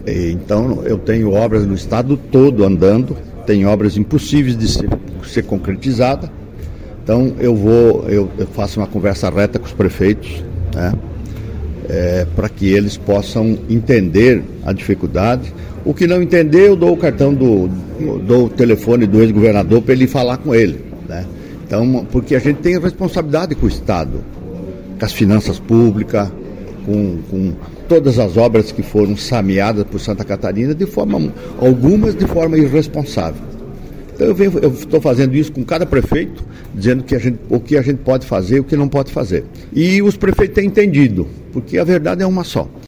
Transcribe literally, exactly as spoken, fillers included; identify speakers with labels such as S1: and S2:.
S1: Então eu tenho obras no estado todo andando, tem obras impossíveis de ser, ser concretizada. Então eu vou, eu, eu faço uma conversa reta com os prefeitos, né, é, para que eles possam entender a dificuldade. O que não entender, eu dou o cartão do, dou o telefone do ex-governador para ele falar com ele, né? Então, porque a gente tem responsabilidade com o Estado, com as finanças públicas, com, com todas as obras que foram saneadas por Santa Catarina, de forma, algumas de forma irresponsável. Então eu estou fazendo isso com cada prefeito, dizendo que a gente, o que a gente pode fazer e o que não pode fazer. E os prefeitos têm entendido, porque a verdade é uma só.